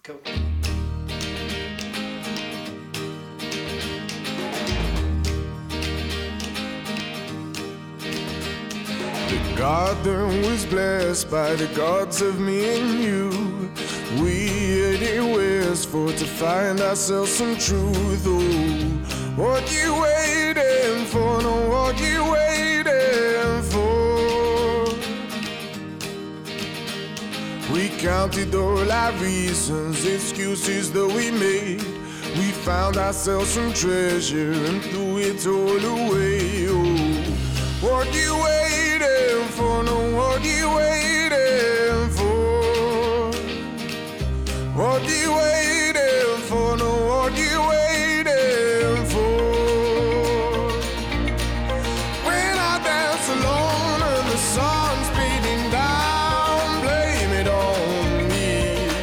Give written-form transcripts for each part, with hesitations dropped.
Cool. The garden was blessed by the gods of me and you. We headed west for to find ourselves some truth. Oh, what you waiting for? No, what you waiting for? We counted all our reasons, excuses that we made. We found ourselves some treasure and threw it all away. Oh, what you waiting for? No, what you waiting for? What you waiting for? No, what you waiting for? When I dance alone and the sun's beating down, blame it on me.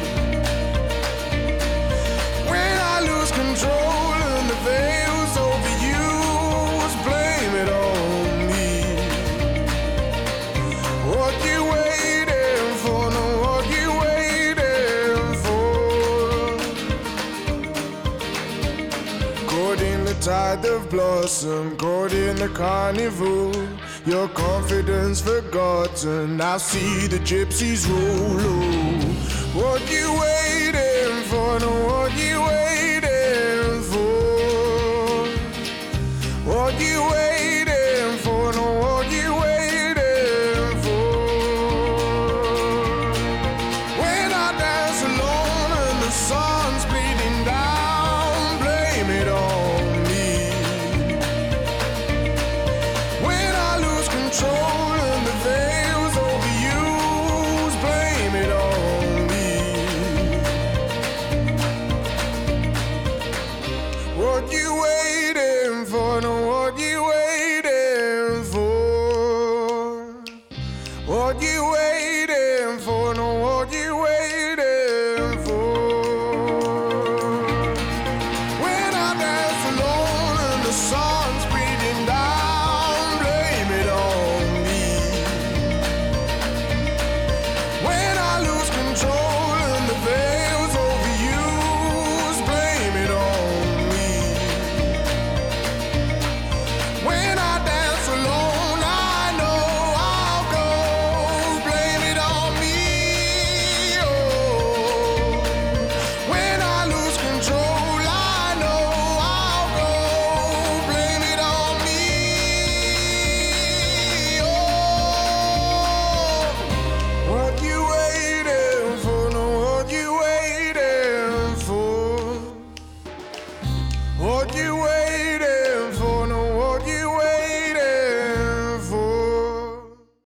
When I lose control and the veil's overused, blame it on me. What you waiting for? No, what you waiting for? Caught in the tide of blossom, caught in the carnival. Your confidence forgotten, I see the gypsies roll. Oh, what you waiting